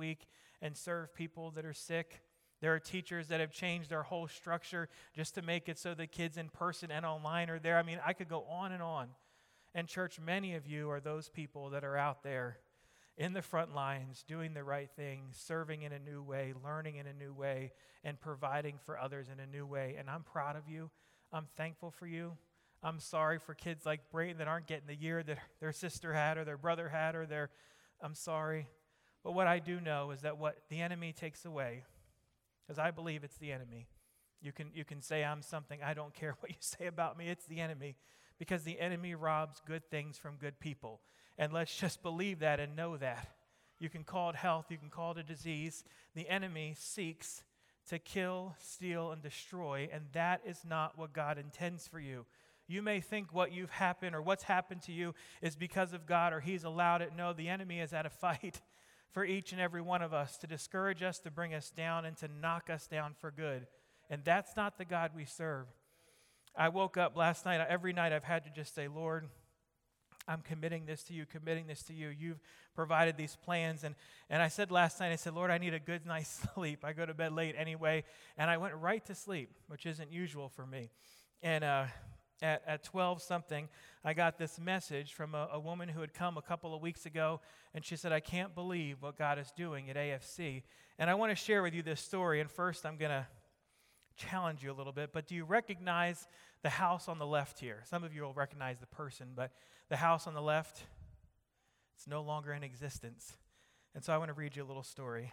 week and serve people that are sick. There are teachers that have changed their whole structure just to make it so the kids in person and online are there. I mean, I could go on and on. And church, many of you are those people that are out there in the front lines, doing the right thing, serving in a new way, learning in a new way, and providing for others in a new way. And I'm proud of you. I'm thankful for you. I'm sorry for kids like Brayton that aren't getting the year that their sister had or their brother had I'm sorry. But what I do know is that what the enemy takes away, because I believe it's the enemy. You can say I'm something. I don't care what you say about me. It's the enemy. Because the enemy robs good things from good people. And let's just believe that and know that. You can call it health. You can call it a disease. The enemy seeks to kill, steal, and destroy. And that is not what God intends for you. You may think what you've happened or what's happened to you is because of God or he's allowed it. No, the enemy is at a fight for each and every one of us to discourage us, to bring us down, and to knock us down for good. And that's not the God we serve. I woke up last night. Every night I've had to just say, Lord, I'm committing this to you. You've provided these plans. And I said last night, I said, Lord, I need a good night's sleep. I go to bed late anyway. And I went right to sleep, which isn't usual for me. And at 12-something, I got this message from a woman who had come a couple of weeks ago. And she said, I can't believe what God is doing at AFC. And I want to share with you this story. And first, I'm going to challenge you a little bit, but do you recognize the house on the left here? Some of you will recognize the person, but the house on the left, it's no longer in existence. And so I want to read you a little story.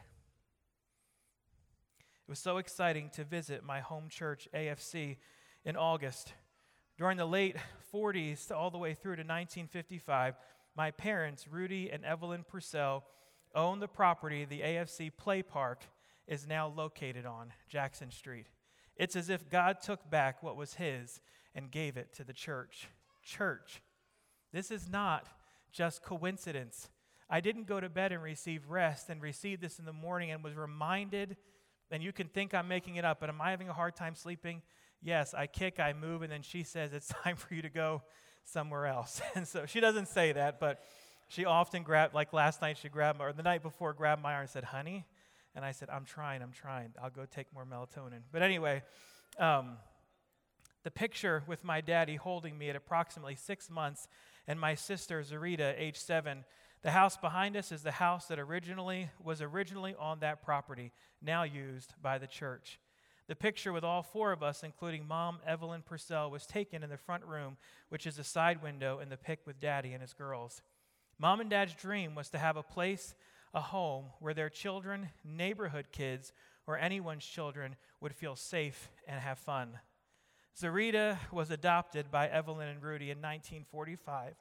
It was so exciting to visit my home church, AFC, in August. During the late 40s to all the way through to 1955, my parents, Rudy and Evelyn Purcell, owned the property the AFC Play Park is now located on, Jackson Street. It's as if God took back what was his and gave it to the church. Church, this is not just coincidence. I didn't go to bed and receive rest and received this in the morning and was reminded, and you can think I'm making it up, but am I having a hard time sleeping? Yes, I kick, I move, and then she says, it's time for you to go somewhere else. And so she doesn't say that, but she often grabbed, like last night she grabbed, or the night before, grabbed my arm and said, honey. And I said, I'm trying. I'll go take more melatonin. But anyway, the picture with my daddy holding me at approximately 6 months and my sister, Zarita, age 7. The house behind us is the house that was originally on that property, now used by the church. The picture with all 4 of us, including Mom, Evelyn Purcell, was taken in the front room, which is a side window in the pic with Daddy and his girls. Mom and Dad's dream was to have a home where their children, neighborhood kids, or anyone's children would feel safe and have fun. Zarita was adopted by Evelyn and Rudy in 1945.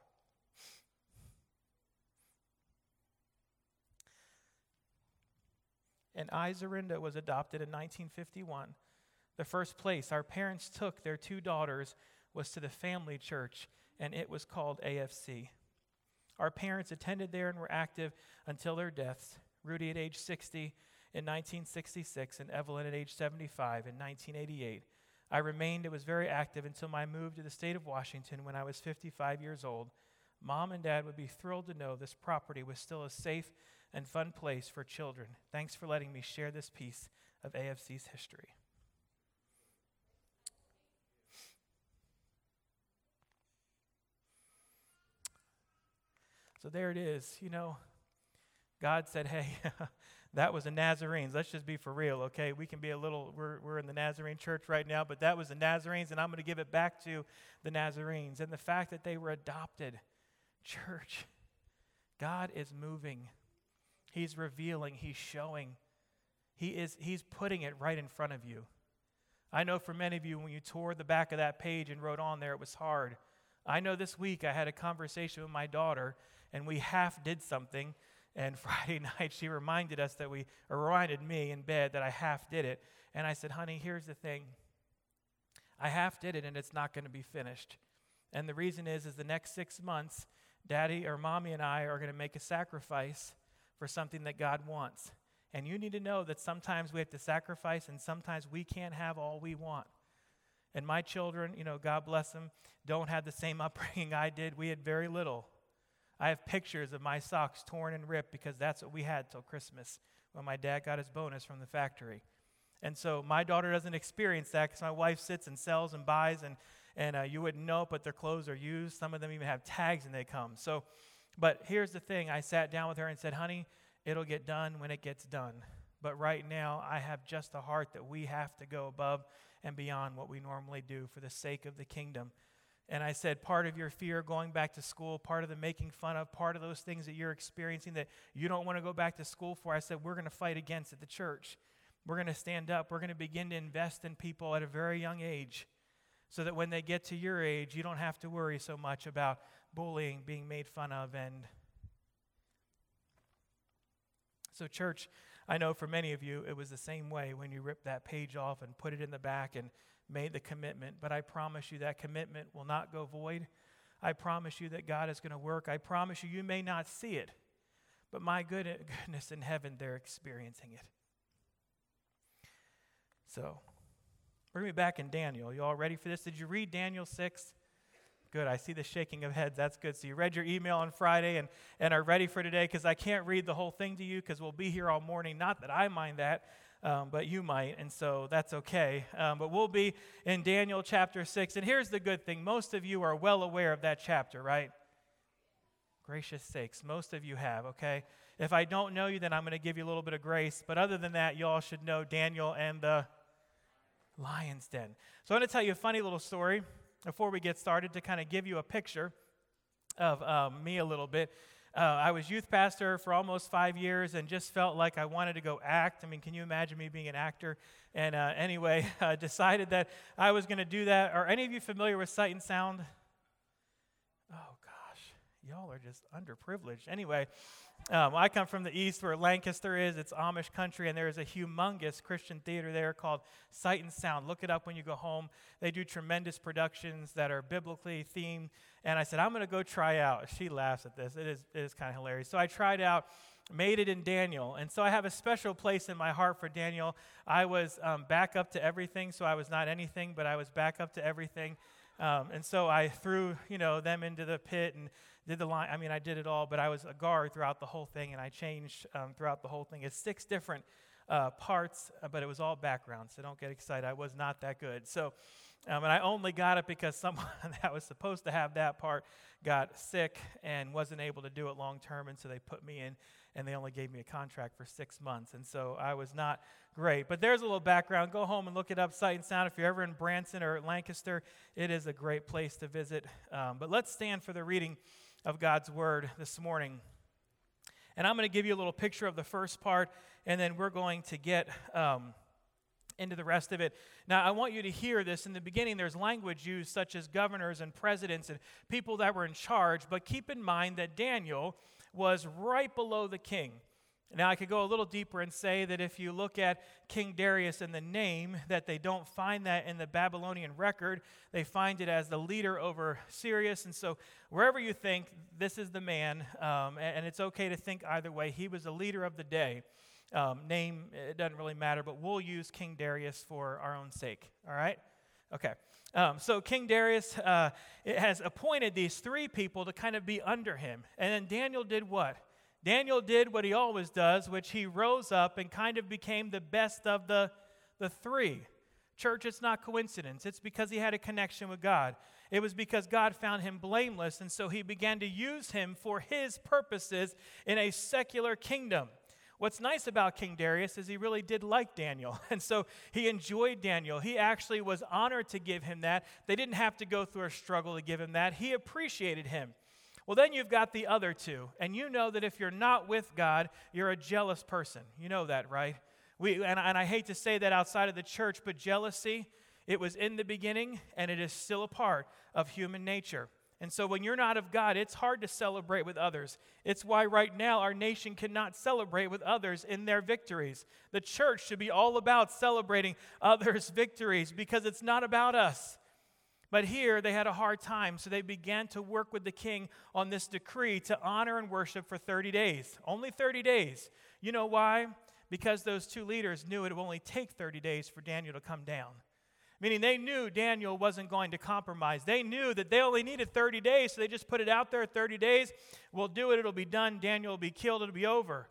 And Zorinda was adopted in 1951. The first place our parents took their 2 daughters was to the family church, and it was called AFC. Our parents attended there and were active until their deaths, Rudy at age 60 in 1966 and Evelyn at age 75 in 1988. I remained and was very active until my move to the state of Washington when I was 55 years old. Mom and Dad would be thrilled to know this property was still a safe and fun place for children. Thanks for letting me share this piece of AFC's history. So there it is. You know, God said, hey, that was the Nazarenes. Let's just be for real, okay? We can be we're in the Nazarene church right now, but that was the Nazarenes, and I'm going to give it back to the Nazarenes. And the fact that they were adopted, church, God is moving. He's revealing. He's showing. He's putting it right in front of you. I know for many of you, when you tore the back of that page and wrote on there, it was hard. I know this week I had a conversation with my daughter, and we half did something, and Friday night she reminded me in bed that I half did it. And I said, honey, here's the thing. I half did it, and it's not going to be finished. And the reason is the next 6 months, Daddy or Mommy and I are going to make a sacrifice for something that God wants. And you need to know that sometimes we have to sacrifice, and sometimes we can't have all we want. And my children, God bless them, don't have the same upbringing I did. We had very little. I have pictures of my socks torn and ripped because that's what we had till Christmas. when my dad got his bonus from the factory. And so my daughter doesn't experience that because my wife sits and sells and buys, and you wouldn't know it, but their clothes are used. Some of them even have tags when they come. So, but here's the thing. I sat down with her and said, honey, it'll get done when it gets done. But right now, I have just a heart that we have to go above and beyond what we normally do for the sake of the kingdom. And I said, part of your fear going back to school, part of the making fun of, part of those things that you're experiencing that you don't want to go back to school for, I said, we're going to fight against at the church. We're going to stand up. We're going to begin to invest in people at a very young age so that when they get to your age, you don't have to worry so much about bullying, being made fun of. And so church, I know for many of you, it was the same way when you ripped that page off and put it in the back and made the commitment. But I promise you that commitment will not go void. I promise you that God is going to work. I promise you, you may not see it, but my goodness in heaven, they're experiencing it. So, we're going to be back in Daniel. You all ready for this? Did you read Daniel 6? Good. I see the shaking of heads. That's good. So you read your email on Friday and are ready for today, because I can't read the whole thing to you because we'll be here all morning. Not that I mind that, but you might, and so that's okay. But we'll be in Daniel chapter 6. And here's the good thing. Most of you are well aware of that chapter, right? Gracious sakes, most of you have, okay? If I don't know you, then I'm going to give you a little bit of grace. But other than that, you all should know Daniel and the lion's den. So I'm going to tell you a funny little story before we get started to kind of give you a picture of me a little bit. I was youth pastor for almost 5 years and just felt like I wanted to go act. I mean, can you imagine me being an actor? And anyway, decided that I was going to do that. Are any of you familiar with Sight and Sound? Oh, gosh. Y'all are just underprivileged. Anyway, I come from the east where Lancaster is. It's Amish country, and there is a humongous Christian theater there called Sight and Sound. Look it up when you go home. They do tremendous productions that are biblically themed. And I said, I'm going to go try out. She laughs at this. It is kind of hilarious. So I tried out, made it in Daniel. And so I have a special place in my heart for Daniel. I was back up to everything, so I was not anything, but I was back up to everything. And so I threw, them into the pit and did the line. I mean, I did it all, but I was a guard throughout the whole thing, and I changed throughout the whole thing. It's 6 different parts, but it was all background, so don't get excited. I was not that good. So, and I only got it because someone that was supposed to have that part got sick and wasn't able to do it long term, and so they put me in, and they only gave me a contract for 6 months, and so I was not great. But there's a little background. Go home and look it up, Sight and Sound. If you're ever in Branson or Lancaster, it is a great place to visit. But let's stand for the reading of God's Word this morning. And I'm going to give you a little picture of the first part, and then we're going to get into the rest of it. Now, I want you to hear this. In the beginning, there's language used such as governors and presidents and people that were in charge, but keep in mind that Daniel was right below the king. Now, I could go a little deeper and say that if you look at King Darius and the name, that they don't find that in the Babylonian record. They find it as the leader over Sirius. And so wherever you think, this is the man, and it's okay to think either way. He was the leader of the day. Name, it doesn't really matter, but we'll use King Darius for our own sake. All right? Okay. So King Darius has appointed these 3 people to kind of be under him. And then Daniel did what? Daniel did what he always does, which he rose up and kind of became the best of the 3. Church, it's not coincidence. It's because he had a connection with God. It was because God found him blameless, and so he began to use him for his purposes in a secular kingdom. What's nice about King Darius is he really did like Daniel, and so he enjoyed Daniel. He actually was honored to give him that. They didn't have to go through a struggle to give him that. He appreciated him. Well, then you've got the other 2, and you know that if you're not with God, you're a jealous person. You know that, right? And I hate to say that outside of the church, but jealousy, it was in the beginning, and it is still a part of human nature. And so when you're not of God, it's hard to celebrate with others. It's why right now our nation cannot celebrate with others in their victories. The church should be all about celebrating others' victories because it's not about us. But here they had a hard time, so they began to work with the king on this decree to honor and worship for 30 days. Only 30 days. You know why? Because those 2 leaders knew it would only take 30 days for Daniel to come down. Meaning they knew Daniel wasn't going to compromise. They knew that they only needed 30 days, so they just put it out there, 30 days. We'll do it, it'll be done. Daniel will be killed, it'll be over.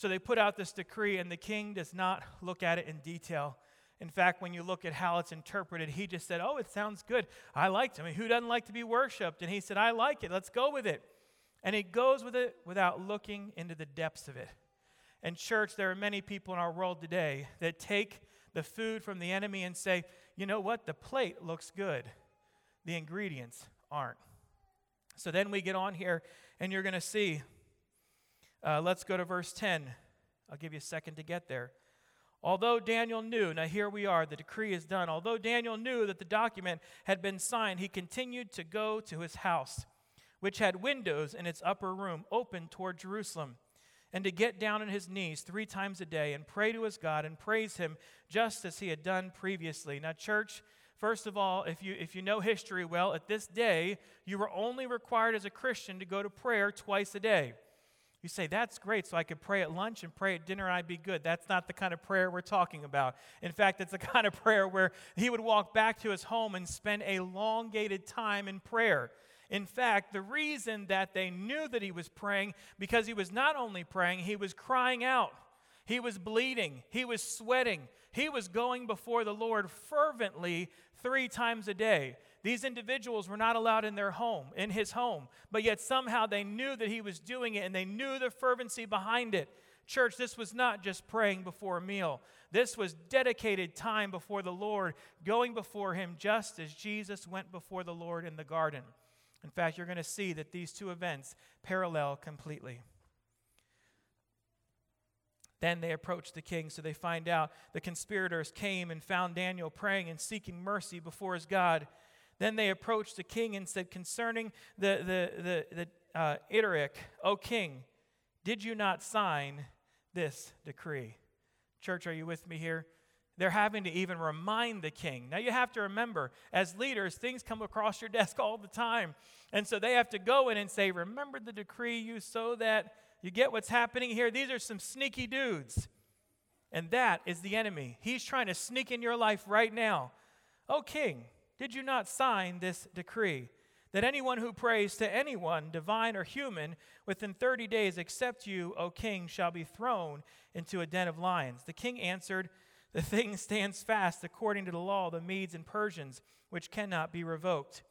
So they put out this decree, and the king does not look at it in detail. In fact, when you look at how it's interpreted, he just said, oh, it sounds good. I liked it. I mean, who doesn't like to be worshiped? And he said, I like it. Let's go with it. And he goes with it without looking into the depths of it. And church, there are many people in our world today that take the food from the enemy and say, you know what? The plate looks good. The ingredients aren't. So then we get on here, and you're going to see. Let's go to verse 10. I'll give you a second to get there. Although Daniel knew, now here we are, the decree is done. Although Daniel knew that the document had been signed, he continued to go to his house, which had windows in its upper room open toward Jerusalem, and to get down on his knees 3 times a day and pray to his God and praise him just as he had done previously. Now, church, first of all, if you know history well, at this day, you were only required as a Christian to go to prayer twice a day. You say, that's great, so I could pray at lunch and pray at dinner and I'd be good. That's not the kind of prayer we're talking about. In fact, it's the kind of prayer where he would walk back to his home and spend a elongated time in prayer. In fact, the reason that they knew that he was praying, because he was not only praying, he was crying out. He was bleeding. He was sweating. He was going before the Lord fervently 3 times a day. These individuals were not allowed in his home, but yet somehow they knew that he was doing it, and they knew the fervency behind it. Church, this was not just praying before a meal. This was dedicated time before the Lord, going before him just as Jesus went before the Lord in the garden. In fact, you're going to see that these 2 events parallel completely. Then they approached the king, so they find out the conspirators came and found Daniel praying and seeking mercy before his God. Then they approached the king and said, concerning the Itteric, O king, did you not sign this decree? Church, are you with me here? They're having to even remind the king. Now you have to remember, as leaders, things come across your desk all the time. And so they have to go in and say, remember the decree so that you get what's happening here? These are some sneaky dudes. And that is the enemy. He's trying to sneak in your life right now. O king, did you not sign this decree, that anyone who prays to anyone, divine or human, within 30 days except you, O king, shall be thrown into a den of lions? The king answered, the thing stands fast according to the law of the Medes and Persians, which cannot be revoked.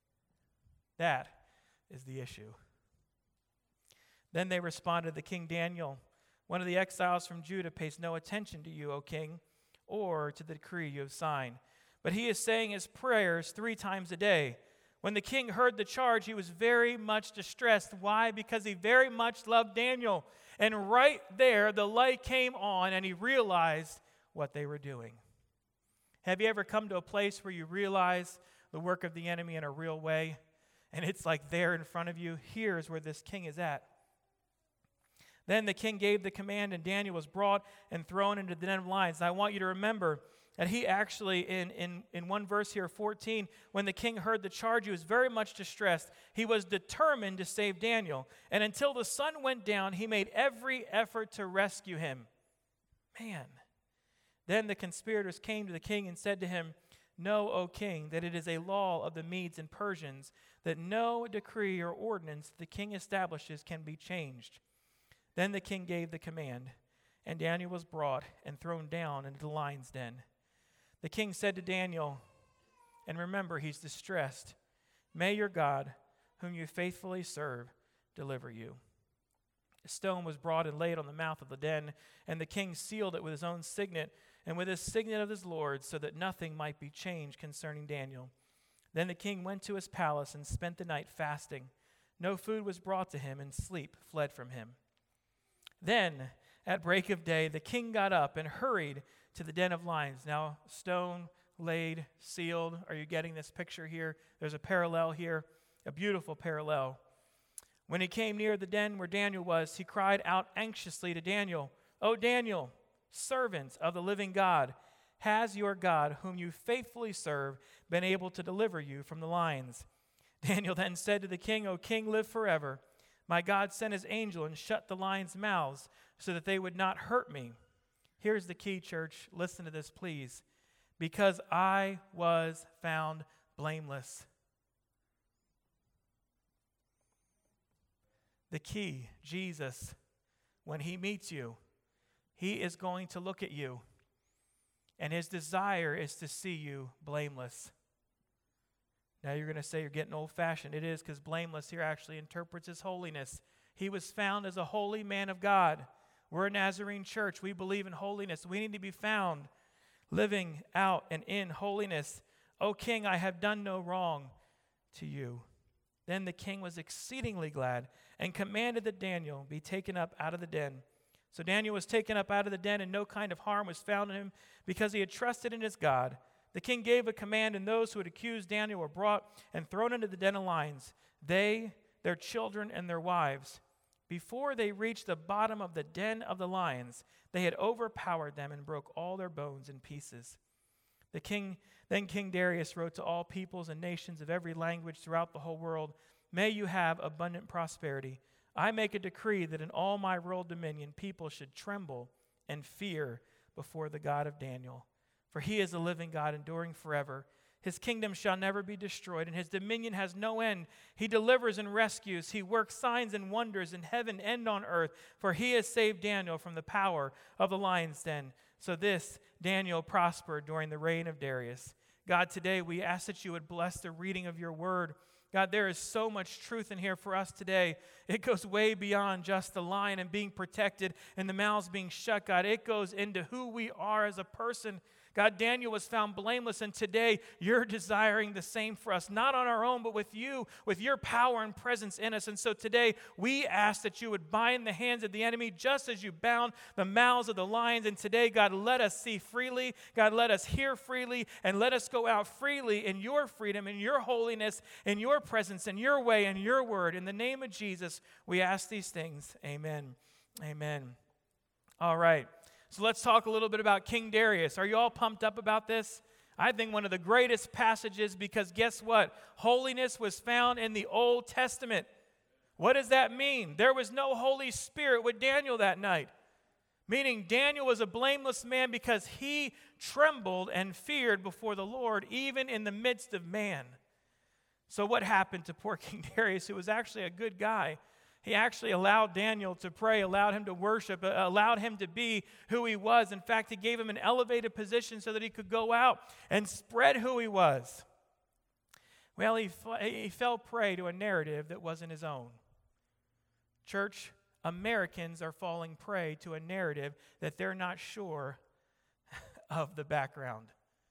That is the issue. Then they responded to King Daniel, one of the exiles from Judah pays no attention to you, O king, or to the decree you have signed. But he is saying his prayers 3 times a day. When the king heard the charge, he was very much distressed. Why? Because he very much loved Daniel. And right there, the light came on, and he realized what they were doing. Have you ever come to a place where you realize the work of the enemy in a real way? And it's like there in front of you. Here's where this king is at. Then the king gave the command, and Daniel was brought and thrown into the den of lions. And I want you to remember that he actually, in one verse here, 14, when the king heard the charge, he was very much distressed. He was determined to save Daniel. And until the sun went down, he made every effort to rescue him. Man. Then the conspirators came to the king and said to him, know, O king, that it is a law of the Medes and Persians that no decree or ordinance the king establishes can be changed. Then the king gave the command, and Daniel was brought and thrown down into the lion's den. The king said to Daniel, and remember, he's distressed, may your God, whom you faithfully serve, deliver you. A stone was brought and laid on the mouth of the den, and the king sealed it with his own signet and with his signet of his lord, so that nothing might be changed concerning Daniel. Then the king went to his palace and spent the night fasting. No food was brought to him, and sleep fled from him. Then, at break of day, the king got up and hurried to the den of lions. Now, stone laid, sealed. Are you getting this picture here? There's a parallel here, a beautiful parallel. When he came near the den where Daniel was, he cried out anxiously to Daniel, O Daniel, servant of the living God, has your God, whom you faithfully serve, been able to deliver you from the lions? Daniel then said to the king, O king, live forever. My God sent his angel and shut the lions' mouths so that they would not hurt me. Here's the key, church. Listen to this, please. Because I was found blameless. The key, Jesus when he meets you, he is going to look at you, and his desire is to see you blameless. Now you're going to say you're getting old-fashioned. It is, because blameless here actually interprets as holiness. He was found as a holy man of God. We're a Nazarene church. We believe in holiness. We need to be found living out and in holiness. O king, I have done no wrong to you. Then the king was exceedingly glad and commanded that Daniel be taken up out of the den. So Daniel was taken up out of the den, and no kind of harm was found in him, because he had trusted in his God. The king gave a command, and those who had accused Daniel were brought and thrown into the den of lions, they, their children, and their wives. Before they reached the bottom of the den of the lions, they had overpowered them and broke all their bones in pieces. Then King Darius wrote to all peoples and nations of every language throughout the whole world, "May you have abundant prosperity. I make a decree that in all my royal dominion people should tremble and fear before the God of Daniel. For he is a living God, enduring forever. His kingdom shall never be destroyed, and his dominion has no end. He delivers and rescues. He works signs and wonders in heaven and on earth. For he has saved Daniel from the power of the lion's den." So this Daniel prospered during the reign of Darius. God, today we ask that you would bless the reading of your word. God, there is so much truth in here for us today. It goes way beyond just the lion and being protected and the mouths being shut, God. It goes into who we are as a person. God, Daniel was found blameless, and today you're desiring the same for us, not on our own, but with you, with your power and presence in us. And so today we ask that you would bind the hands of the enemy just as you bound the mouths of the lions. And today, God, let us see freely. God, let us hear freely, and let us go out freely in your freedom, in your holiness, in your presence, in your way, in your word. In the name of Jesus, we ask these things. Amen. Amen. All right. So let's talk a little bit about King Darius. Are you all pumped up about this? I think one of the greatest passages, because guess what? Holiness was found in the Old Testament. What does that mean? There was no Holy Spirit with Daniel that night. Meaning Daniel was a blameless man because he trembled and feared before the Lord, even in the midst of man. So what happened to poor King Darius, who was actually a good guy? He actually allowed Daniel to pray, allowed him to worship, allowed him to be who he was. In fact, he gave him an elevated position so that he could go out and spread who he was. Well, he fell prey to a narrative that wasn't his own. Church, Americans are falling prey to a narrative that they're not sure of the background.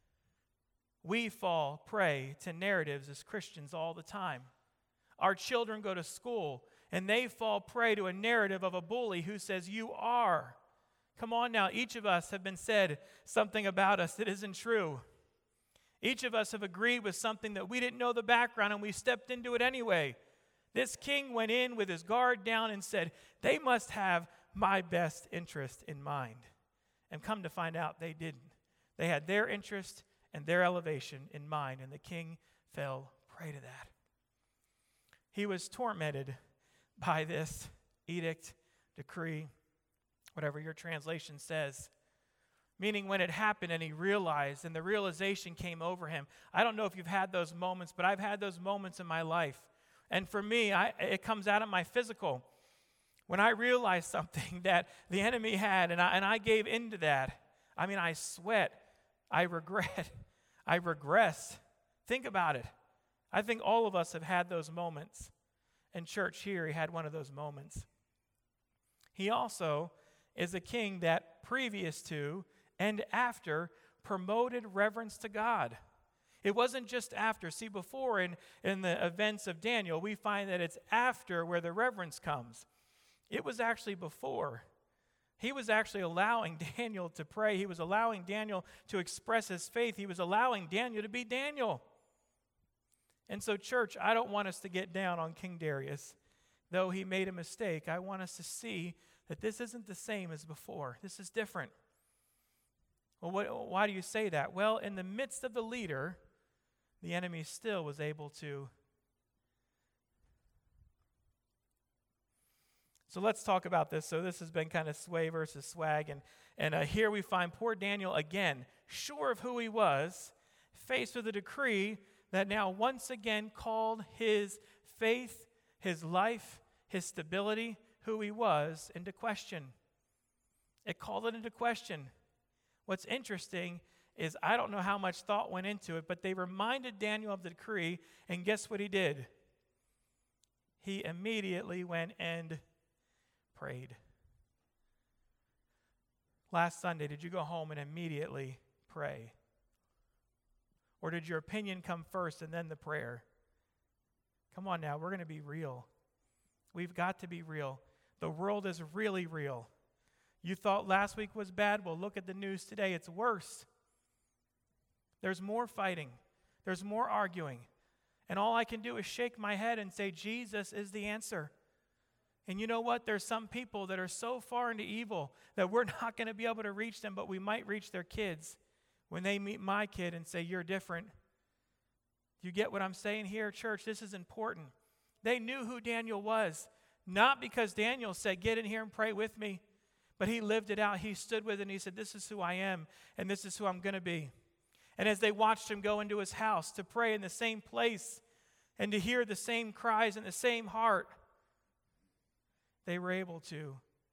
We fall prey to narratives as Christians all the time. Our children go to school, and they fall prey to a narrative of a bully who says, "You are." Come on now, each of us have been said something about us that isn't true. Each of us have agreed with something that we didn't know the background, and we stepped into it anyway. This king went in with his guard down and said, "They must have my best interest in mind." And come to find out, they didn't. They had their interest and their elevation in mind, and the king fell prey to that. He was tormented by this edict, decree, whatever your translation says. Meaning when it happened and he realized, and the realization came over him. I don't know if you've had those moments, but I've had those moments in my life. And for me, it comes out of my physical. When I realized something that the enemy had, and I gave into that, I mean, I sweat, I regret, I regress. Think about it. I think all of us have had those moments. And church, here he had one of those moments. He also is a king that previous to and after promoted reverence to God. It wasn't just after. See, before in the events of Daniel, we find that it's after where the reverence comes. It was actually before. He was actually allowing Daniel to pray. He was allowing Daniel to express his faith. He was allowing Daniel to be Daniel. And so, church, I don't want us to get down on King Darius. Though he made a mistake, I want us to see that this isn't the same as before. This is different. Well, why do you say that? Well, in the midst of the leader, the enemy still was able to. So let's talk about this. So this has been kind of sway versus swag. And here we find poor Daniel again, sure of who he was, faced with a decree that now once again called his faith, his life, his stability, who he was into question. It called it into question. What's interesting is I don't know how much thought went into it, but they reminded Daniel of the decree, and guess what he did? He immediately went and prayed. Last Sunday, did you go home and immediately pray? Or did your opinion come first and then the prayer? Come on now, we're going to be real. We've got to be real. The world is really real. You thought last week was bad? Well, look at the news today. It's worse. There's more fighting. There's more arguing. And all I can do is shake my head and say, Jesus is the answer. And you know what? There's some people that are so far into evil that we're not going to be able to reach them, but we might reach their kids when they meet my kid and say, you're different. You get what I'm saying here, church? This is important. They knew who Daniel was, not because Daniel said, get in here and pray with me, but he lived it out. He stood with it and he said, this is who I am and this is who I'm going to be. And as they watched him go into his house to pray in the same place and to hear the same cries and the same heart, they were able to.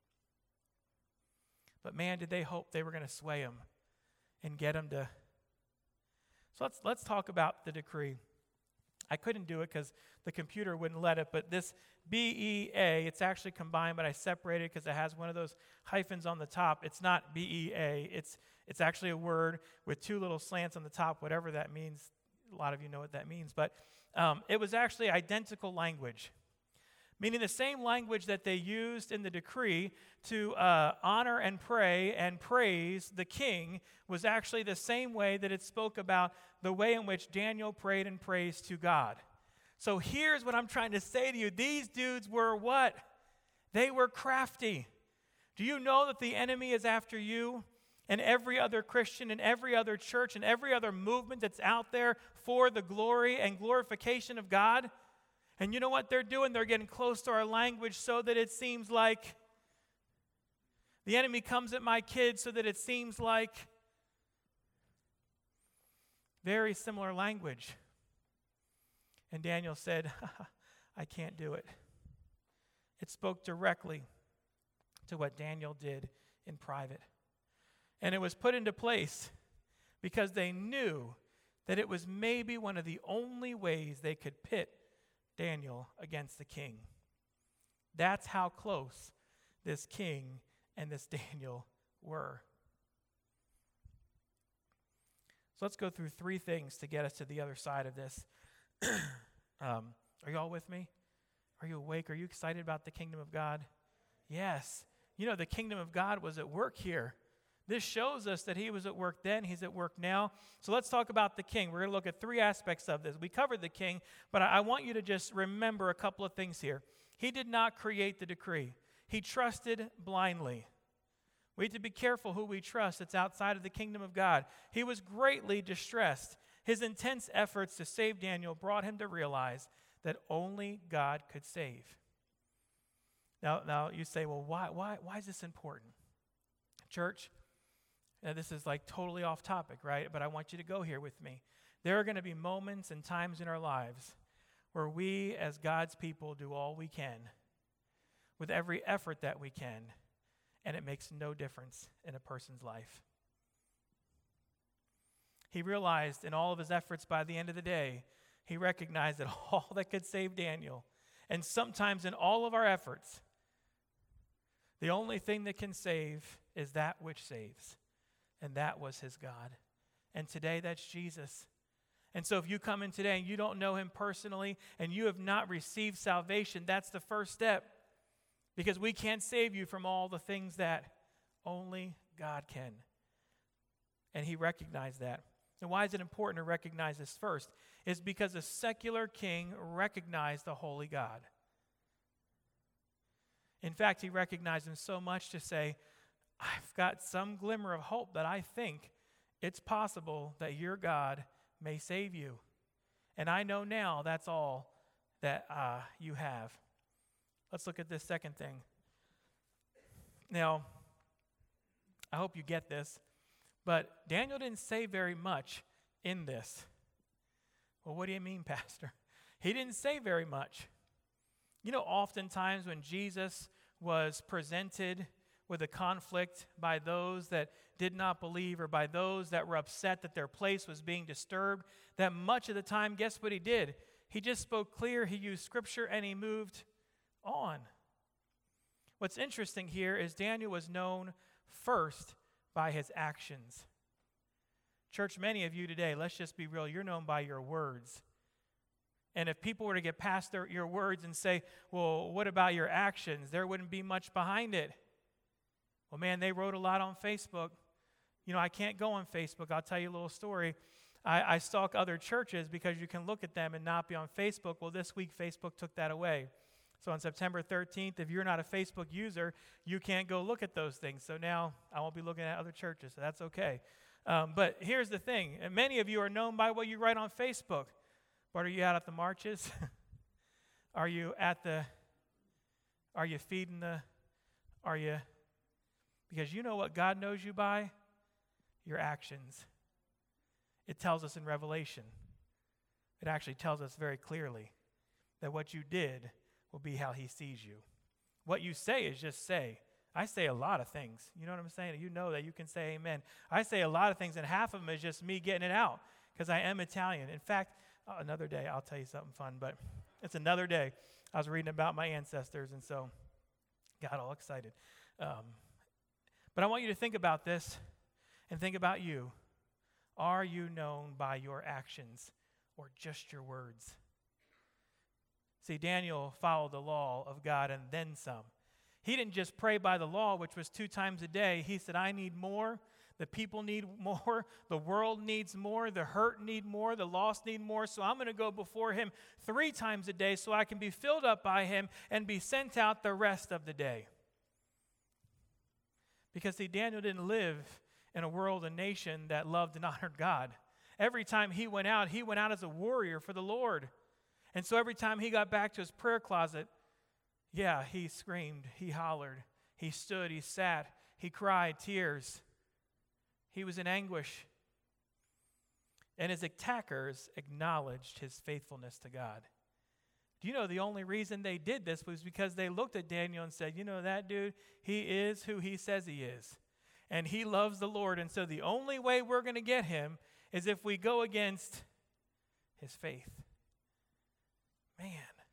But man, did they hope they were going to sway him and get him to. So let's talk about the decree. I couldn't do it because the computer wouldn't let it, but this B-E-A, it's actually combined, but I separated because it has one of those hyphens on the top. It's not B-E-A. It's actually a word with two little slants on the top, whatever that means. A lot of you know what that means. But it was actually identical language, meaning the same language that they used in the decree to honor and pray and praise the king was actually the same way that it spoke about the way in which Daniel prayed and praised to God. So here's what I'm trying to say to you. These dudes were what? They were crafty. Do you know that the enemy is after you and every other Christian and every other church and every other movement that's out there for the glory and glorification of God? And you know what they're doing? They're getting close to our language so that it seems like the enemy comes at my kids so that it seems like very similar language. And Daniel said, I can't do it. It spoke directly to what Daniel did in private. And it was put into place because they knew that it was maybe one of the only ways they could pit Daniel against the king. That's how close this king and this Daniel were. So let's go through three things to get us to the other side of this. Are you all with me? Are you awake? Are you excited about the kingdom of God? Yes. You know, the kingdom of God was at work here. This shows us that he was at work then, he's at work now. So let's talk about the king. We're going to look at three aspects of this. We covered the king, but I want you to just remember a couple of things here. He did not create the decree. He trusted blindly. We have to be careful who we trust. It's outside of the kingdom of God. He was greatly distressed. His intense efforts to save Daniel brought him to realize that only God could save. Now you say, well, why is this important? Church, this is like totally off topic, right? But I want you to go here with me. There are going to be moments and times in our lives where we as God's people do all we can with every effort that we can, and it makes no difference in a person's life. He realized in all of his efforts by the end of the day, he recognized that all that could save Daniel, and sometimes in all of our efforts, the only thing that can save is that which saves, and that was his God. And today, that's Jesus. And so if you come in today and you don't know him personally and you have not received salvation, that's the first step, because we can't save you from all the things that only God can. And he recognized that. And why is it important to recognize this first? It's because a secular king recognized the holy God. In fact, he recognized him so much to say, I've got some glimmer of hope that I think it's possible that your God may save you. And I know now that's all that you have. Let's look at this second thing. Now, I hope you get this, but Daniel didn't say very much in this. Well, what do you mean, Pastor? He didn't say very much. You know, oftentimes when Jesus was presented with a conflict by those that did not believe or by those that were upset that their place was being disturbed, that much of the time, guess what he did? He just spoke clear, he used scripture, and he moved on. What's interesting here is Daniel was known first by his actions. Church, many of you today, let's just be real, you're known by your words. And if people were to get past your words and say, well, what about your actions? There wouldn't be much behind it. Well, man, they wrote a lot on Facebook. You know, I can't go on Facebook. I'll tell you a little story. I stalk other churches because you can look at them and not be on Facebook. Well, this week, Facebook took that away. So on September 13th, if you're not a Facebook user, you can't go look at those things. So now I won't be looking at other churches, so that's okay. But here's the thing. And many of you are known by what you write on Facebook. But are you out at the marches? Are you feeding because you know what God knows you by? Your actions. It tells us in Revelation. It actually tells us very clearly that what you did will be how he sees you. What you say is just say. I say a lot of things. You know what I'm saying? You know that you can say amen. I say a lot of things, and half of them is just me getting it out because I am Italian. In fact, another day, I'll tell you something fun, but it's another day. I was reading about my ancestors, and so got all excited. But I want you to think about this and think about you. Are you known by your actions or just your words? See, Daniel followed the law of God and then some. He didn't just pray by the law, which was 2 times a day. He said, I need more. The people need more. The world needs more. The hurt need more. The lost need more. So I'm going to go before him 3 times a day so I can be filled up by him and be sent out the rest of the day. Because, see, Daniel didn't live in a world, a nation that loved and honored God. Every time he went out as a warrior for the Lord. And so every time he got back to his prayer closet, yeah, he screamed, he hollered, he stood, he sat, he cried tears. He was in anguish. And his attackers acknowledged his faithfulness to God. Do you know the only reason they did this was because they looked at Daniel and said, you know that dude, he is who he says he is. And he loves the Lord. And so the only way we're going to get him is if we go against his faith. Man,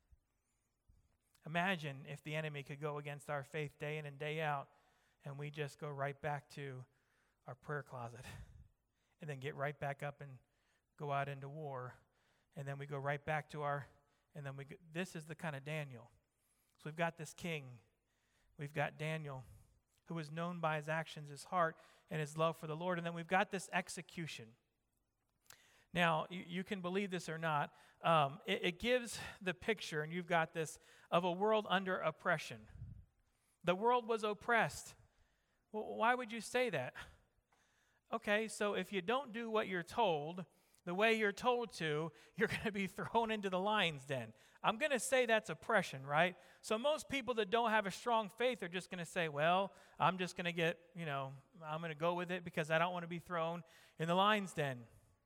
imagine if the enemy could go against our faith day in and day out, and we just go right back to our prayer closet and then get right back up and go out into war. And then we go right back to this is the kind of Daniel. So we've got this king. We've got Daniel, who is known by his actions, his heart, and his love for the Lord. And then we've got this execution. Now, you can believe this or not. It gives the picture, and you've got this, of a world under oppression. The world was oppressed. Well, why would you say that? Okay, so if you don't do what you're told, the way you're told to, you're going to be thrown into the lion's den. I'm going to say that's oppression, right? So most people that don't have a strong faith are just going to say, well, I'm just going to I'm going to go with it because I don't want to be thrown in the lion's den.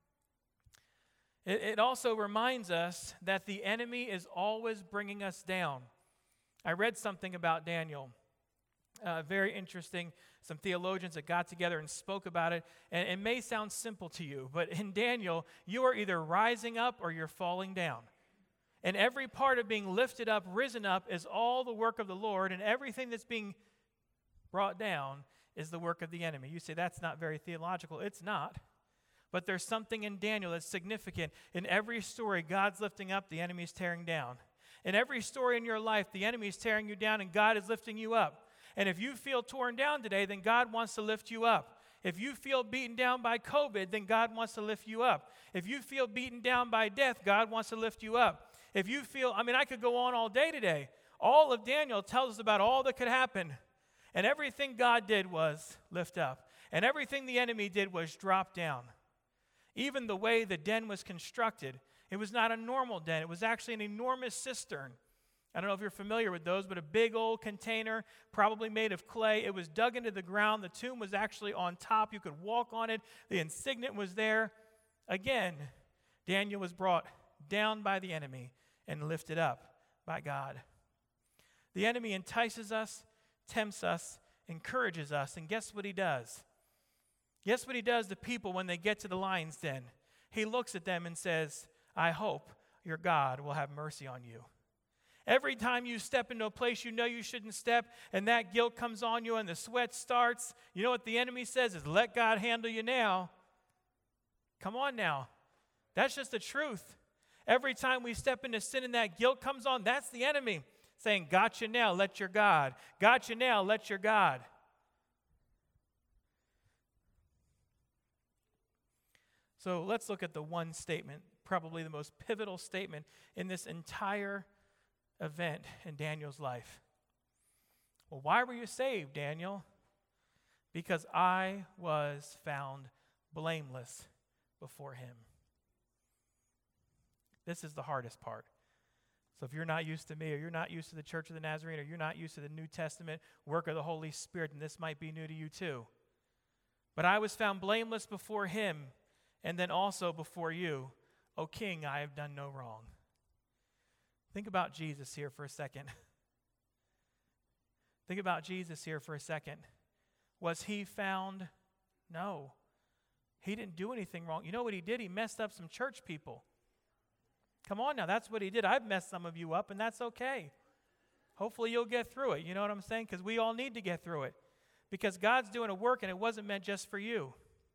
It also reminds us that the enemy is always bringing us down. I read something about Daniel, very interesting. Some theologians that got together and spoke about it. And it may sound simple to you, but in Daniel, you are either rising up or you're falling down. And every part of being lifted up, risen up, is all the work of the Lord, and everything that's being brought down is the work of the enemy. You say, that's not very theological. It's not. But there's something in Daniel that's significant. In every story, God's lifting up, the enemy's tearing down. In every story in your life, the enemy's tearing you down, and God is lifting you up. And if you feel torn down today, then God wants to lift you up. If you feel beaten down by COVID, then God wants to lift you up. If you feel beaten down by death, God wants to lift you up. If you feel, I could go on all day today. All of Daniel tells us about all that could happen. And everything God did was lift up. And everything the enemy did was drop down. Even the way the den was constructed, it was not a normal den. It was actually an enormous cistern. I don't know if you're familiar with those, but a big old container, probably made of clay. It was dug into the ground. The tomb was actually on top. You could walk on it. The insignia was there. Again, Daniel was brought down by the enemy and lifted up by God. The enemy entices us. tempts us, encourages us, and guess what he does? Guess what he does to people when they get to the lion's den? He looks at them and says, I hope your God will have mercy on you. Every time you step into a place you know you shouldn't step, and that guilt comes on you and the sweat starts, you know what the enemy says is, let God handle you now. Come on now. That's just the truth. Every time we step into sin and that guilt comes on, that's the enemy saying, gotcha now, let your God. Gotcha now, let your God. So let's look at the one statement, probably the most pivotal statement in this entire event in Daniel's life. Well, why were you saved, Daniel? Because I was found blameless before him. This is the hardest part. So if you're not used to me, or you're not used to the Church of the Nazarene, or you're not used to the New Testament work of the Holy Spirit, then this might be new to you too. But I was found blameless before him, and then also before you. O King, I have done no wrong. Think about Jesus here for a second. Think about Jesus here for a second. Was he found? No. He didn't do anything wrong. You know what he did? He messed up some church people. Come on now, that's what he did. I've messed some of you up, and that's okay. Hopefully you'll get through it. You know what I'm saying? Because we all need to get through it. Because God's doing a work, and it wasn't meant just for you.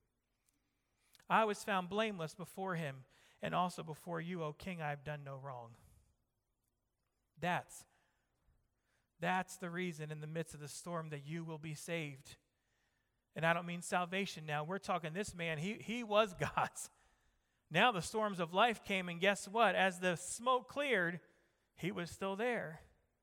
I was found blameless before him, and also before you, O King, I have done no wrong. That's the reason in the midst of the storm that you will be saved. And I don't mean salvation now. We're talking this man, he was God's. Now the storms of life came, and guess what? As the smoke cleared, he was still there.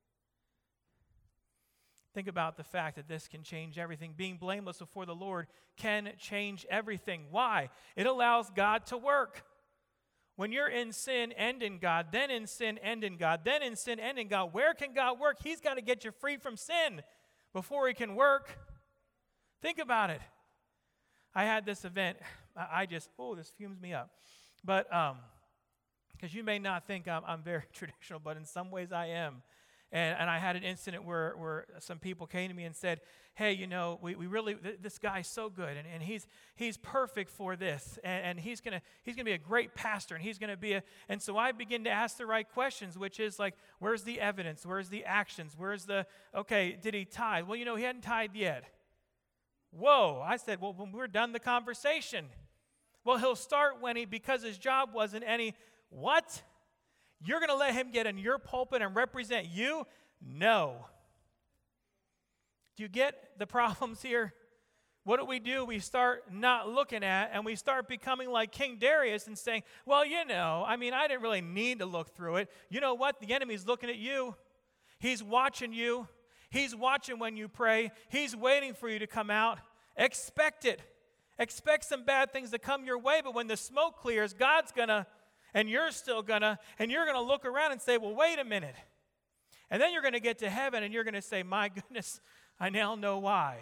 Think about the fact that this can change everything. Being blameless before the Lord can change everything. Why? It allows God to work. When you're in sin and in God, then in sin and in God, then in sin and in God, where can God work? He's got to get you free from sin before he can work. Think about it. I had this event. This fumes me up. But, because you may not think I'm very traditional, but in some ways I am. And I had an incident where some people came to me and said, hey, you know, we really, this guy's so good, and he's perfect for this, and he's gonna be a great pastor, and he's gonna be and so I begin to ask the right questions, which is like, where's the evidence? Where's the actions? Did he tithe? Well, you know, he hadn't tithed yet. Whoa, I said, well, when we're done the conversation. Well, he'll start because his job wasn't any, what? You're going to let him get in your pulpit and represent you? No. Do you get the problems here? What do? We start not looking at, and we start becoming like King Darius and saying, well, you know, I didn't really need to look through it. You know what? The enemy's looking at you. He's watching you. He's watching when you pray. He's waiting for you to come out. Expect it. Expect some bad things to come your way, but when the smoke clears, God's going to, and you're still going to, and you're going to look around and say, well, wait a minute. And then you're going to get to heaven, and you're going to say, my goodness, I now know why.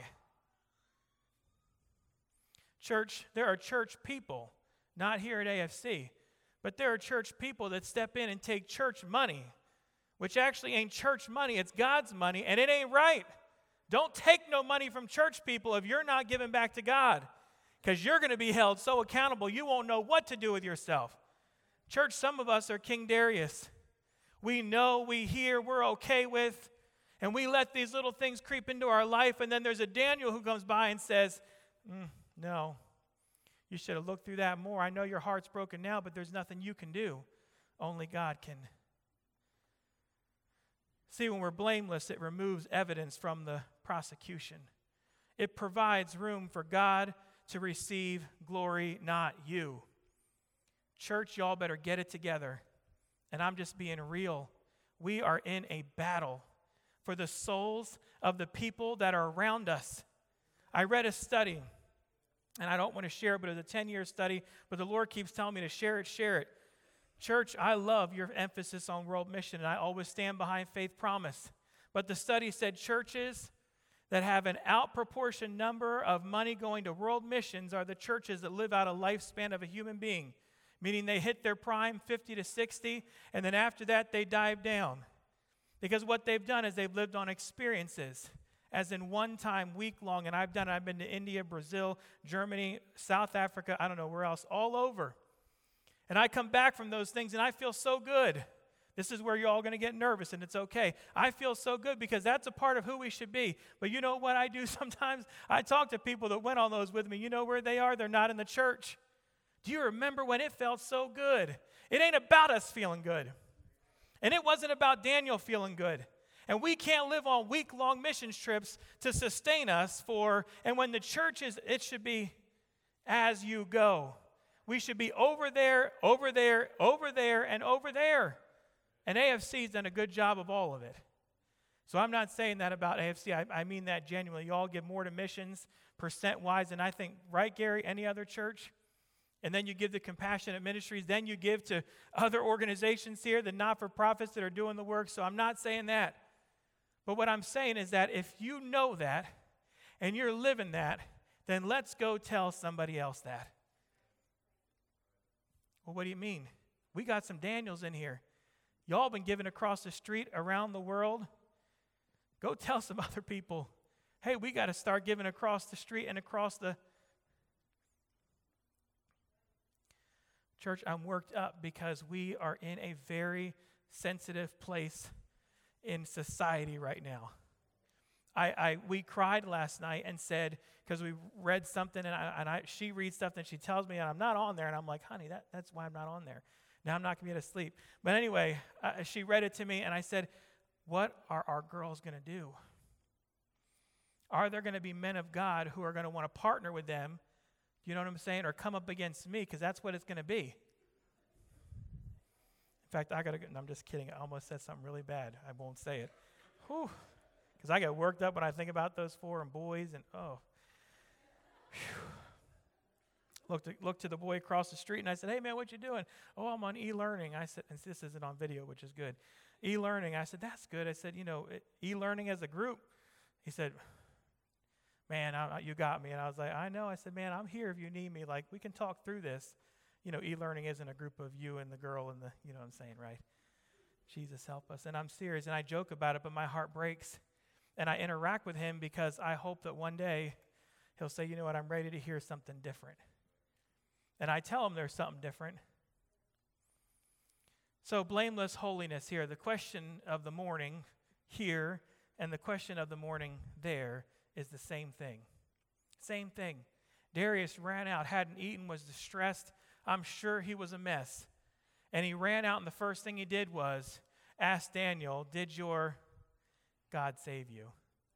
Church, there are church people, not here at AFC, but there are church people that step in and take church money, which actually ain't church money, it's God's money, and it ain't right. Don't take no money from church people if you're not giving back to God, because you're going to be held so accountable you won't know what to do with yourself. Church, some of us are King Darius. We know, we hear, we're okay with, and we let these little things creep into our life, and then there's a Daniel who comes by and says, no, you should have looked through that more. I know your heart's broken now, but there's nothing you can do. Only God can. See, when we're blameless, it removes evidence from the prosecution. It provides room for God to receive glory, not you. Church, y'all better get it together. And I'm just being real. We are in a battle for the souls of the people that are around us. I read a study, and I don't want to share it, but it's a 10-year study, but the Lord keeps telling me to share it. Church, I love your emphasis on world mission, and I always stand behind faith promise. But the study said churches that have an outproportioned number of money going to world missions are the churches that live out a lifespan of a human being, meaning they hit their prime 50 to 60, and then after that they dive down. Because what they've done is they've lived on experiences. as in one time, week long, and I've been to India, Brazil, Germany, South Africa, I don't know where else, all over. And I come back from those things and I feel so good. This is where you're all going to get nervous, and it's okay. I feel so good because that's a part of who we should be. But you know what I do sometimes? I talk to people that went on those with me. You know where they are? They're not in the church. Do you remember when it felt so good? It ain't about us feeling good. And it wasn't about Daniel feeling good. And we can't live on week-long missions trips to sustain us and when the church is, it should be as you go. We should be over there, over there, over there, and over there. And AFC's done a good job of all of it. So I'm not saying that about AFC. I mean that genuinely. You all give more to missions percent-wise than I think, right, Gary, any other church? And then you give the compassionate ministries. Then you give to other organizations here, the not-for-profits that are doing the work. So I'm not saying that. But what I'm saying is that if you know that and you're living that, then let's go tell somebody else that. Well, what do you mean? We got some Daniels in here. Y'all been giving across the street around the world. Go tell some other people, hey, we got to start giving across the street and across the... Church, I'm worked up because we are in a very sensitive place in society right now. We cried last night and said, because we read something she reads stuff and she tells me and I'm not on there, and I'm like, honey, that's why I'm not on there. Now I'm not going to be able to sleep. But anyway, she read it to me and I said, what are our girls going to do? Are there going to be men of God who are going to want to partner with them, you know what I'm saying, or come up against me, because that's what it's going to be. In fact, I'm just kidding. I almost said something really bad. I won't say it. Whew. Because I get worked up when I think about those four and boys and, oh. Looked to the boy across the street and I said, hey, man, what you doing? Oh, I'm on e-learning. I said, and this isn't on video, which is good. E-learning. I said, that's good. I said, e-learning as a group. He said, man, you got me. And I was like, I know. I said, man, I'm here if you need me. Like, we can talk through this. E-learning isn't a group of you and the girl and you know what I'm saying, right? Jesus, help us. And I'm serious, and I joke about it, but my heart breaks. And I interact with him because I hope that one day he'll say, you know what, I'm ready to hear something different. And I tell him there's something different. So blameless holiness here. The question of the morning here and the question of the morning there is the same thing. Same thing. Darius ran out, hadn't eaten, was distressed. I'm sure he was a mess. And he ran out, and the first thing he did was ask Daniel, did your God save you?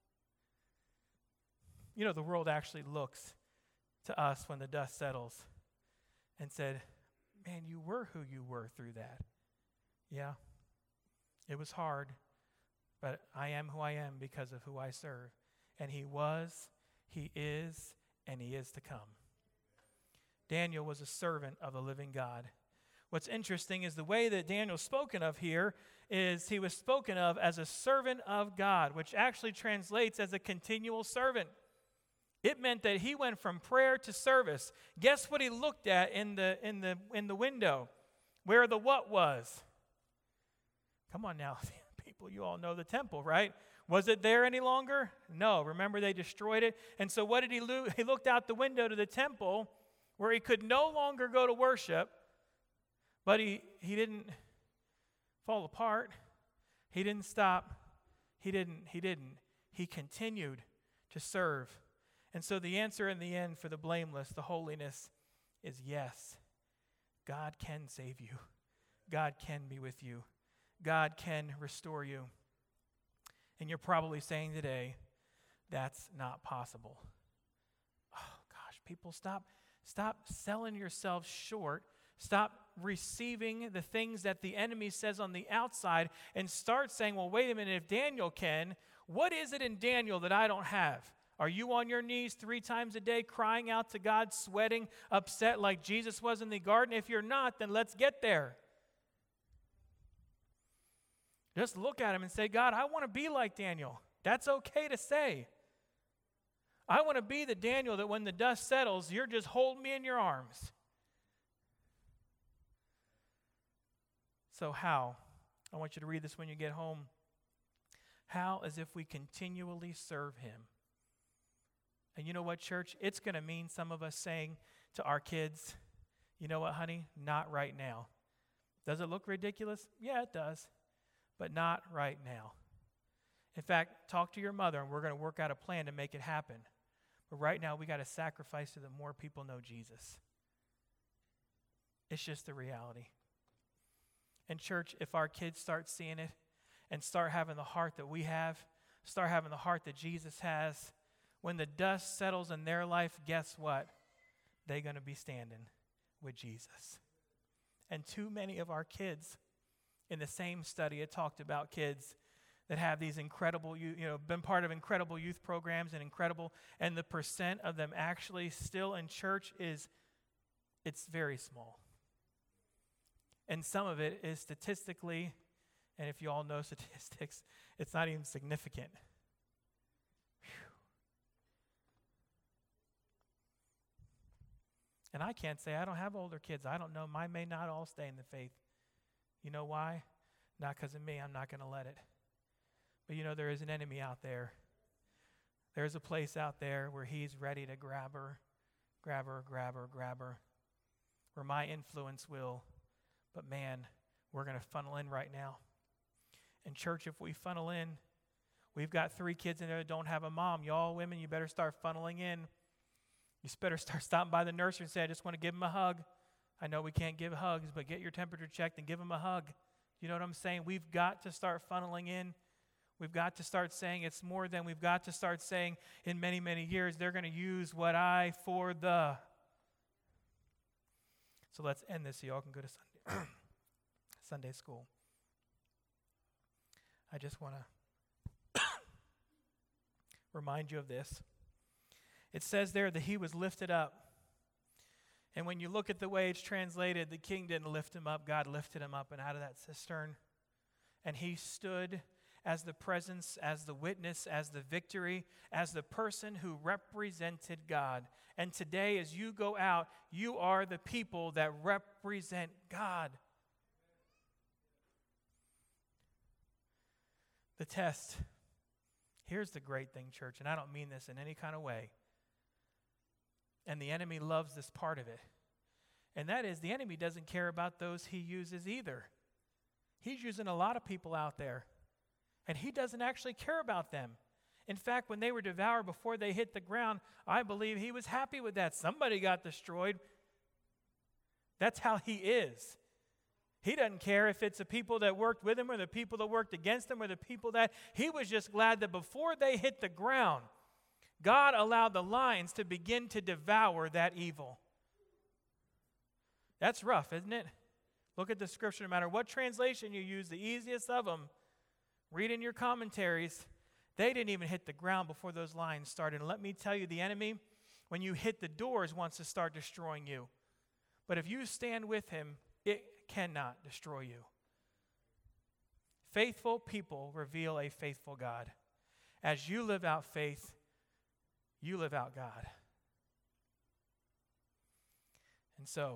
The world actually looks to us when the dust settles and said, man, you were who you were through that. Yeah, it was hard, but I am who I am because of who I serve. And he was, he is, and he is to come. Daniel was a servant of the living God. What's interesting is the way that Daniel's spoken of here is he was spoken of as a servant of God, which actually translates as a continual servant. It meant that he went from prayer to service. Guess what he looked at in the window? Where the what was? Come on now, people, you all know the temple, right? Was it there any longer? No. Remember, they destroyed it. And so what did he do? He looked out the window to the temple where he could no longer go to worship, but he didn't fall apart. He didn't stop. He didn't. He continued to serve. And so the answer in the end for the blameless, the holiness, is yes. God can save you. God can be with you. God can restore you. And you're probably saying today, that's not possible. Oh gosh, people, stop selling yourself short. Stop receiving the things that the enemy says on the outside and start saying, well, wait a minute, if Daniel can, what is it in Daniel that I don't have? Are you on your knees 3 times a day crying out to God, sweating, upset like Jesus was in the garden? If you're not, then let's get there. Just look at him and say, God, I want to be like Daniel. That's okay to say. I want to be the Daniel that when the dust settles, you're just holding me in your arms. So how? I want you to read this when you get home. How? As if we continually serve him. And you know what, church? It's going to mean some of us saying to our kids, you know what, honey? Not right now. Does it look ridiculous? Yeah, it does. But not right now. In fact, talk to your mother, and we're going to work out a plan to make it happen. But right now, we got to sacrifice so that more people know Jesus. It's just the reality. And church, if our kids start seeing it and start having the heart that we have, start having the heart that Jesus has, when the dust settles in their life, guess what? They're going to be standing with Jesus. And too many of our kids, in the same study, it talked about kids that have these incredible, been part of incredible youth programs and the percent of them actually still in church it's very small. And some of it is statistically, and if you all know statistics, it's not even significant. And I can't say I don't have older kids. I don't know. Mine may not all stay in the faith. You know why? Not because of me. I'm not going to let it. But there is an enemy out there. There's a place out there where he's ready to grab her, where my influence will. But man, we're going to funnel in right now. And church, if we funnel in, we've got 3 kids in there that don't have a mom. Y'all women, you better start funneling in. You better start stopping by the nursery and say, I just want to give them a hug. I know we can't give hugs, but get your temperature checked and give them a hug. You know what I'm saying? We've got to start funneling in. We've got to start saying it's more than. We've got to start saying in many, many years, they're going to use what I for the. So let's end this so y'all can go to Sunday school. I just want to remind you of this. It says there that he was lifted up. And when you look at the way it's translated, the king didn't lift him up. God lifted him up and out of that cistern. And he stood as the presence, as the witness, as the victory, as the person who represented God. And today, as you go out, you are the people that represent God. The test. Here's the great thing, church, and I don't mean this in any kind of way. And the enemy loves this part of it. And that is, the enemy doesn't care about those he uses either. He's using a lot of people out there. And he doesn't actually care about them. In fact, when they were devoured before they hit the ground, I believe he was happy with that. Somebody got destroyed. That's how he is. He doesn't care if it's the people that worked with him or the people that worked against him or the people that... He was just glad that before they hit the ground, God allowed the lions to begin to devour that evil. That's rough, isn't it? Look at the scripture. No matter what translation you use, the easiest of them, read in your commentaries, they didn't even hit the ground before those lions started. And let me tell you, the enemy, when you hit the doors, wants to start destroying you. But if you stand with him, it cannot destroy you. Faithful people reveal a faithful God. As you live out faith, you live out God. And so,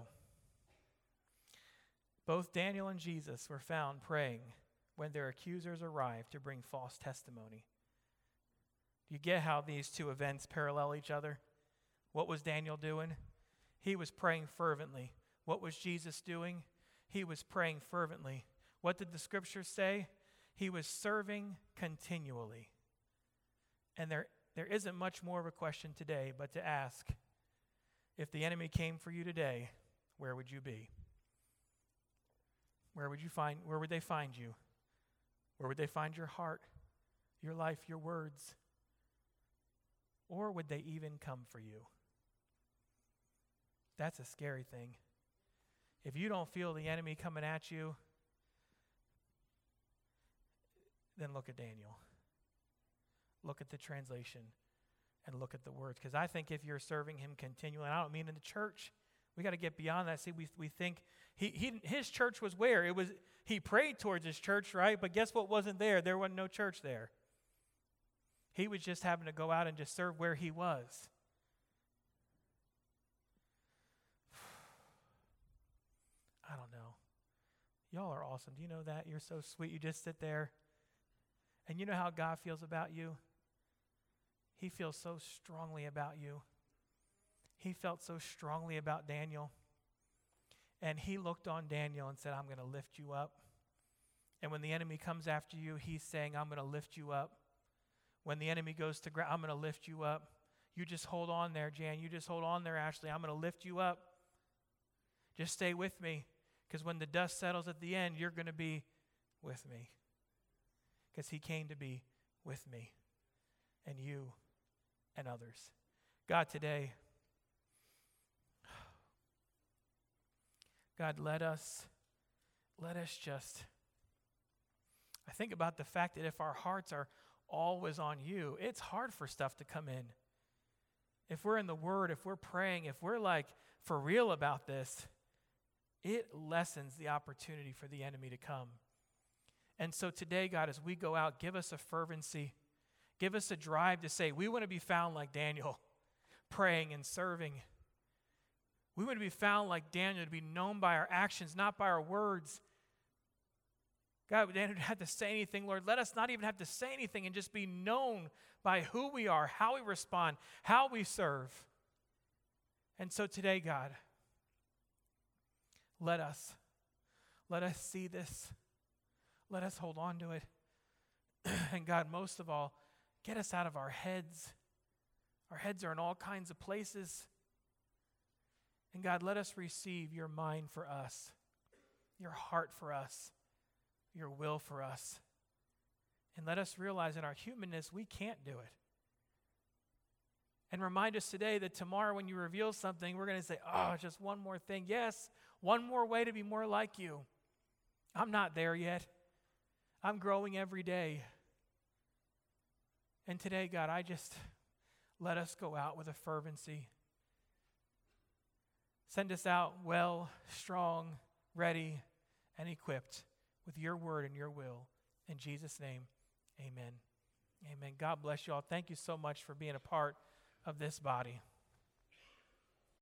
both Daniel and Jesus were found praying when their accusers arrived to bring false testimony. Do you get how these two events parallel each other? What was Daniel doing? He was praying fervently. What was Jesus doing? He was praying fervently. What did the scriptures say? He was serving continually. And there isn't much more of a question today but to ask, if the enemy came for you today, where would you be? Where would they find you? Where would they find your heart, your life, your words? Or would they even come for you? That's a scary thing. If you don't feel the enemy coming at you, then look at Daniel. Look at the translation and look at the words. Because I think if you're serving him continually, and I don't mean in the church, we got to get beyond that. See, we think his church was where? He prayed towards his church, right? But guess what wasn't there? There wasn't no church there. He was just having to go out and just serve where he was. I don't know. Y'all are awesome. Do you know that? You're so sweet. You just sit there And you know how God feels about you? He feels so strongly about you. He felt so strongly about Daniel. And he looked on Daniel and said, I'm going to lift you up. And when the enemy comes after you, he's saying, I'm going to lift you up. When the enemy goes to ground, I'm going to lift you up. You just hold on there, Jan. You just hold on there, Ashley. I'm going to lift you up. Just stay with me, because when the dust settles at the end, you're going to be with me. Because he came to be with me and you and others. God, today, God, let us just, I think about the fact that if our hearts are always on you, it's hard for stuff to come in. If we're in the Word, if we're praying, if we're like for real about this, it lessens the opportunity for the enemy to come. And so today, God, as we go out, give us a fervency, give us a drive to say, we want to be found like Daniel, praying and serving. We want to be found like Daniel, to be known by our actions, not by our words. God, Daniel didn't have to say anything, Lord. Let us not even have to say anything and just be known by who we are, how we respond, how we serve. And so today, God, let us see this. Let us hold on to it. And God, most of all, get us out of our heads. Our heads are in all kinds of places. And God, let us receive your mind for us, your heart for us, your will for us. And let us realize in our humanness, we can't do it. And remind us today that tomorrow when you reveal something, we're going to say, oh, just one more thing. Yes, one more way to be more like you. I'm not there yet. I'm growing every day. And today, God, let us go out with a fervency. Send us out well, strong, ready, and equipped with your word and your will. In Jesus' name, amen. Amen. God bless you all. Thank you so much for being a part of this body.